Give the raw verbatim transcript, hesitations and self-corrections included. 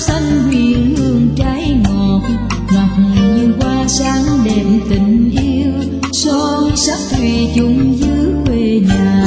xanh huyền hương trái ngọt, ngọc như hoa sáng đêm tình yêu, son sắc thủy chung dưới quê nhà.